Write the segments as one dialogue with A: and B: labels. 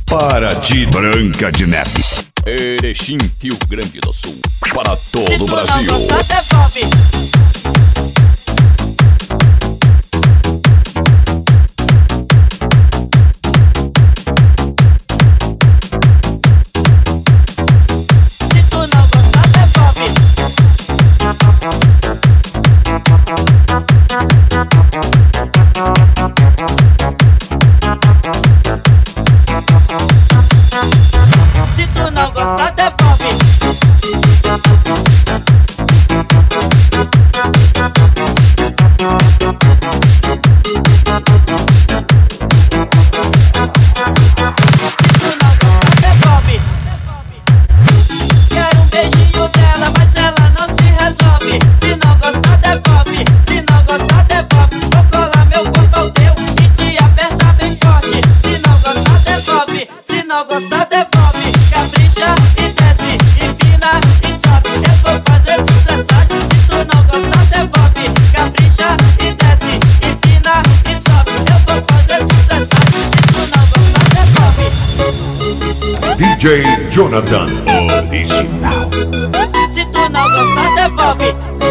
A: Para de Branca de Neve.
B: Erechim, Rio Grande do Sul. Para todo o Brasil.
C: Se tu não gostar, devolve. Se tu não gostar, devolve. Quero um beijinho dela, mas ela não se resolve. Se não gostar, devolve. Se não gostar, devolve. Vou colar meu corpo ao teu e te apertar bem forte. Se não gostar, devolve. Se não gostar, devolve. Capricha e desce, empina e sobe. Eu vou fazer sucessagem. Se tu não gostar, devolve. Capricha e desce, empina e sobe. Eu vou fazer sucessagem. Se tu não gostar, devolve.
A: DJ Jonathan Original.
C: Se tu não gostar, devolve.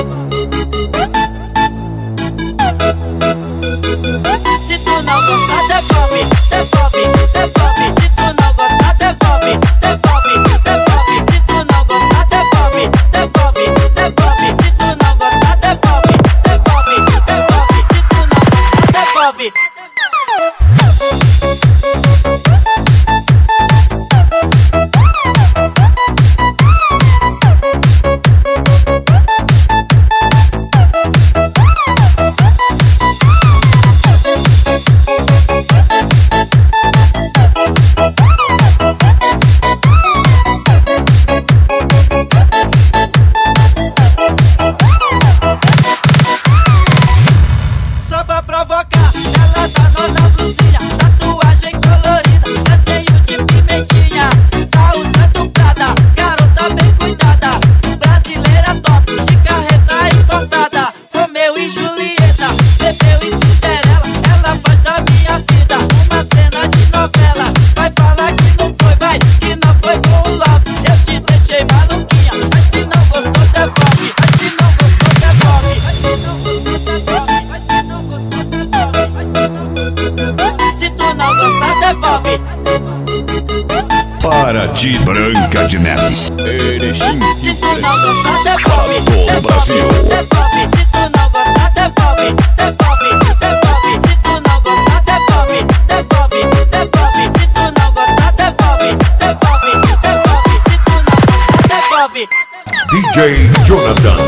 C: Se tu não gostar, devolve. Devolve, devolve. Se tu não gostar, devolve. Devolve, devolve. Se tu não gostar, devolve. Devolve, devolve. Se tu não gostar, devolve. Devolve, devolve. Se tu não gostar, devolve. Só pra provocar, ela tá nona blusinha, tatuagem colorida, desenho de pimentinha. Tá usando Prada, garota bem cuidada, brasileira top, de carreta importada. Romeu e Julieta, Bebeu e Cinderela, ela faz da minha vida uma cena de novela. Vai falar que não foi, vai, que não foi com o love. Eu te deixei maluquinha, mas se não gostou, devolve. Mas se não gostou, devolve. Mas se não gostou, devolve. Mas se não gostou, devolve. Se tu não gostar, devolve.
A: Para de Branca de Neve.
B: Erechim,
C: Se
B: Rio
C: tu não
B: Grande.
C: gostar, devolve.
B: Para todo o
C: Devolve,
B: Brasil.
C: devolve. Se tu não gostar, devolve. Devolve, devolve. Se tu não gostar, devolve. Devolve, devolve. Se tu não gostar, devolve. Devolve, devolve. Se tu não gostar, devolve.
A: DJ Jonathan.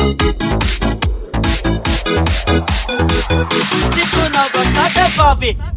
C: Se tu não gostar, devolve.